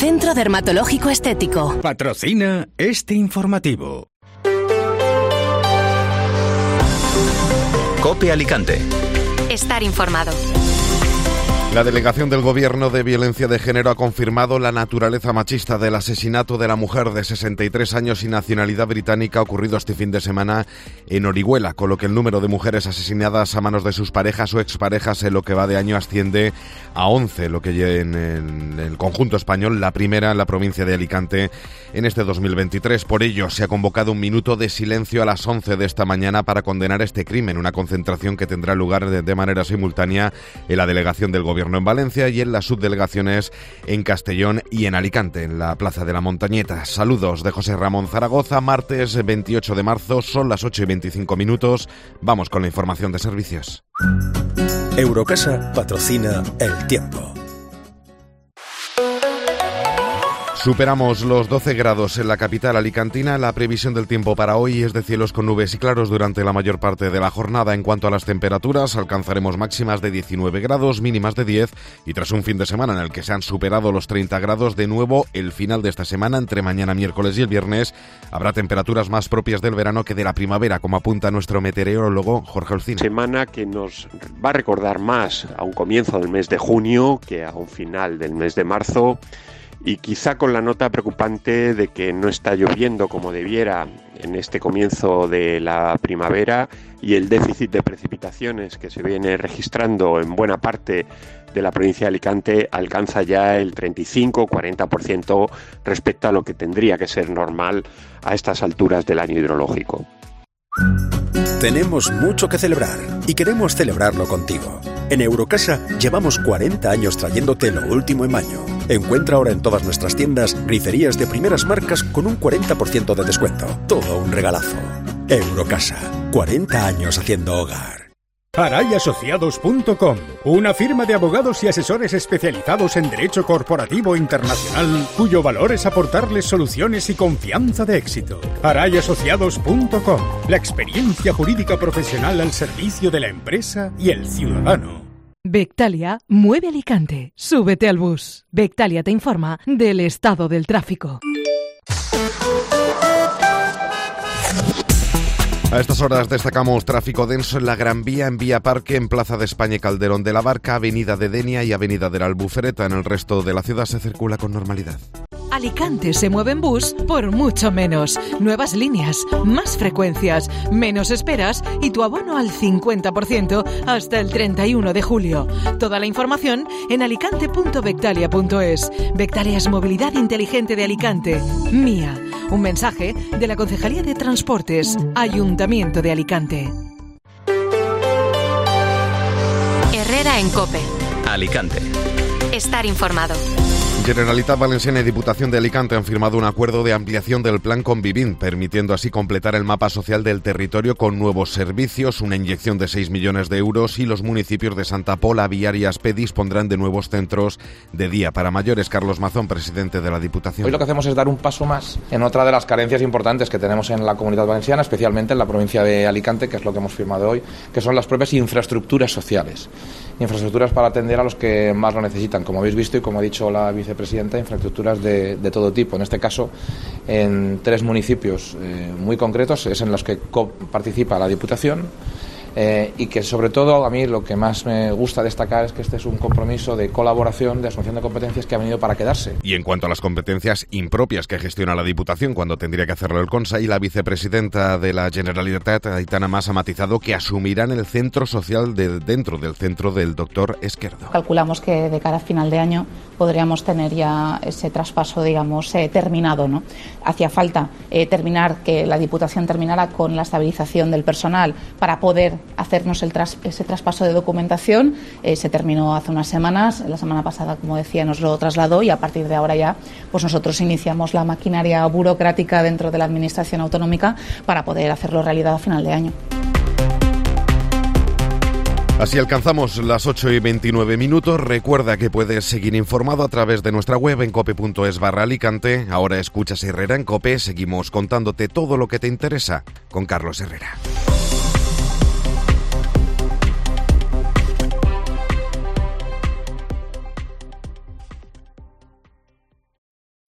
Centro Dermatológico Estético. Patrocina este informativo. COPE Alicante. Estar informado. La delegación del Gobierno de Violencia de Género ha confirmado la naturaleza machista del asesinato de la mujer de 63 años y nacionalidad británica ocurrido este fin de semana en Orihuela, con lo que el número de mujeres asesinadas a manos de sus parejas o exparejas en lo que va de año asciende a 11, lo que en el conjunto español la primera en la provincia de Alicante en este 2023. Por ello, se ha convocado un minuto de silencio a las 11 de esta mañana para condenar este crimen, una concentración que tendrá lugar de manera simultánea en la delegación del Gobierno en Valencia y en las subdelegaciones en Castellón y en Alicante, en la Plaza de la Montañeta. Saludos de José Ramón Zaragoza, martes 28 de marzo, son las 8:25. Vamos con la información de servicios. Eurocasa patrocina El Tiempo. Superamos los 12 grados en la capital alicantina. La previsión del tiempo para hoy es de cielos con nubes y claros durante la mayor parte de la jornada. En cuanto a las temperaturas, alcanzaremos máximas de 19 grados, mínimas de 10, y tras un fin de semana en el que se han superado los 30 grados, de nuevo el final de esta semana, entre mañana miércoles y el viernes, habrá temperaturas más propias del verano que de la primavera, como apunta nuestro meteorólogo Jorge Olcina. Semana que nos va a recordar más a un comienzo del mes de junio que a un final del mes de marzo. Y quizá con la nota preocupante de que no está lloviendo como debiera en este comienzo de la primavera y el déficit de precipitaciones que se viene registrando en buena parte de la provincia de Alicante alcanza ya el 35-40% respecto a lo que tendría que ser normal a estas alturas del año hidrológico. Tenemos mucho que celebrar y queremos celebrarlo contigo. En Eurocasa llevamos 40 años trayéndote lo último en baño. Encuentra ahora en todas nuestras tiendas griferías de primeras marcas con un 40% de descuento. Todo un regalazo. Eurocasa, 40 años haciendo hogar. Arayasociados.com, una firma de abogados y asesores especializados en derecho corporativo internacional, cuyo valor es aportarles soluciones y confianza de éxito. Arayasociados.com, la experiencia jurídica profesional al servicio de la empresa y el ciudadano. Bectalia mueve Alicante. Súbete al bus. Bectalia te informa del estado del tráfico. A estas horas destacamos tráfico denso en la Gran Vía, en Vía Parque, en Plaza de España y Calderón de la Barca, Avenida de Denia y Avenida de la Albufereta. En el resto de la ciudad se circula con normalidad. Alicante se mueve en bus por mucho menos. Nuevas líneas, más frecuencias, menos esperas y tu abono al 50% hasta el 31 de julio. Toda la información en alicante.bectalia.es. Bectalia es movilidad inteligente de Alicante. Mía. Un mensaje de la Concejalía de Transportes, Ayuntamiento de Alicante. Herrera en COPE. Alicante. Estar informado. Generalitat Valenciana y Diputación de Alicante han firmado un acuerdo de ampliación del plan Convivint, permitiendo así completar el mapa social del territorio con nuevos servicios, una inyección de 6 millones de euros y los municipios de Santa Pola, Biar y Aspe dispondrán de nuevos centros de día para mayores. Carlos Mazón, presidente de la Diputación. Hoy lo que hacemos es dar un paso más en otra de las carencias importantes que tenemos en la Comunidad Valenciana, especialmente en la provincia de Alicante, que es lo que hemos firmado hoy, que son las propias infraestructuras sociales. Infraestructuras para atender a los que más lo necesitan, como habéis visto y como ha dicho la vicepresidenta, infraestructuras de todo tipo. En este caso, en 3 municipios muy concretos, es en los que participa la Diputación. Y que sobre todo a mí lo que más me gusta destacar es que este es un compromiso de colaboración, de asunción de competencias que ha venido para quedarse. Y en cuanto a las competencias impropias que gestiona la Diputación cuando tendría que hacerlo el Consell, la vicepresidenta de la Generalitat, Aitana Mas, ha matizado que asumirán el centro social dentro del centro del doctor Esquerdo. Calculamos que de cara a final de año podríamos tener ya ese traspaso, digamos, terminado, ¿no? Hacía falta terminar, que la Diputación terminara con la estabilización del personal para poder hacernos ese traspaso de documentación. Se terminó hace unas semanas, la semana pasada, como decía, nos lo trasladó y a partir de ahora ya pues nosotros iniciamos la maquinaria burocrática dentro de la Administración autonómica para poder hacerlo realidad a final de año. Así alcanzamos las 8:29. Recuerda que puedes seguir informado a través de nuestra web en cope.es/Alicante. Ahora escuchas Herrera en COPE. Seguimos contándote todo lo que te interesa con Carlos Herrera.